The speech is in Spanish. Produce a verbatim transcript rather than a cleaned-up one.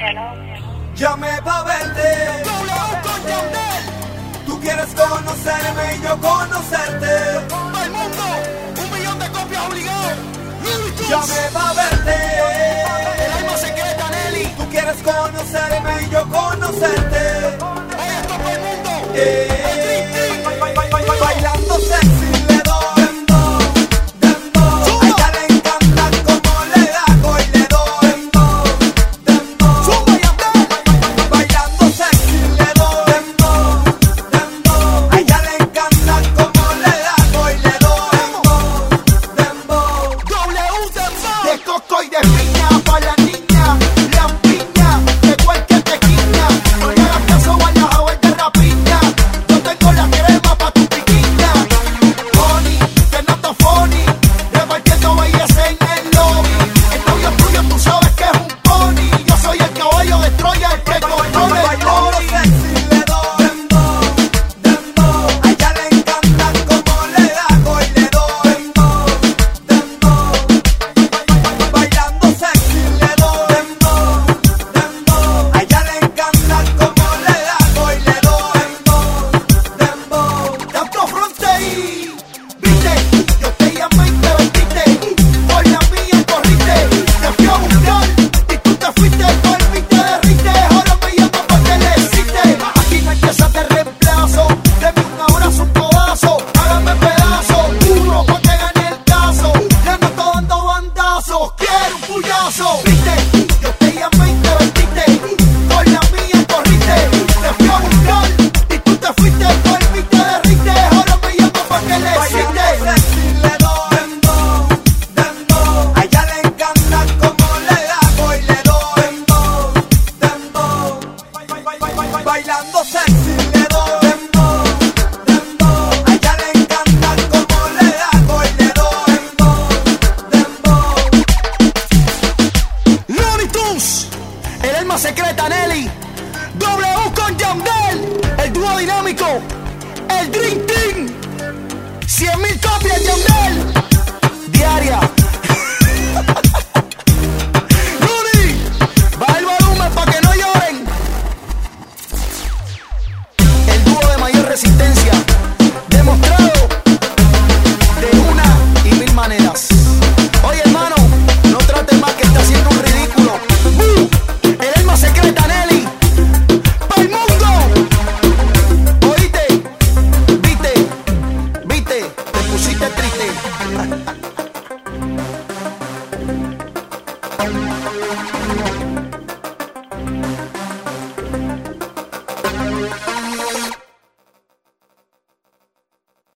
Llamé pa' verte. Tú quieres conocerme y yo conocerte. Todo el mundo, un millón de copias obligado. Llamé pa' verte. El alma secreta, Nelly. Tú quieres conocerme y yo conocerte. Oye, esto todo el mundo. Eh, Bailando sexy le doy dembow, dembow. A ella le encanta como le hago y le doy dembow, dembow. Bailando sexy le doy dembow, dembow. A ella le encanta como le hago y le doy dembow, dembow. W dembow. De coco y de piña pa' la niña, la piña, de cualquier tequila. No le hagas caso, vayas a ver de rapiña. Yo tengo la crema pa' tu piquiña. Funny, que no está funny, repartiendo belleza en el lobby. El novio tuyo tú sabes que es un pony. Yo soy el caballo de Troya, el que controla el Bailando body. sexy le doy dembow, dembow. A ella le encanta como le hago y le doy dembow, dembow. Bailando sexy le doy dembow, dembow. A ella le encanta como le hago y le doy dembow, dembow. Tanto fronte y viste, yo te llamé y te vendiste, por la mía corriste, te fui a buscar y tú te fuiste, por mí te derrite, ahora me llamas pa' que le hiciste. Aquí no hay pieza de reemplazo, deme un abrazo, un codazo, hágame pedazo, burro pa' que gane el caso, ya no estoy dando bandazos, quiero un puyazo. Viste, yo te llamé y te vendiste, por la mía corriste, te fui a buscar y tú te fuiste, por mí te derrite, ahora me llamas pa' que le Bailando hiciste. sexy le doy dembow, dembow. A ella le encanta como le hago y le doy dembow, dembow. Bailando sexy le doy dembow, dembow. A ella le encanta como le hago y le doy dembow, dembow. Looney Tunes, el alma secreta, Nelly. W con Yandel, el dúo dinámico, el Dream Team. cien mil copias, Yandel. Diaria.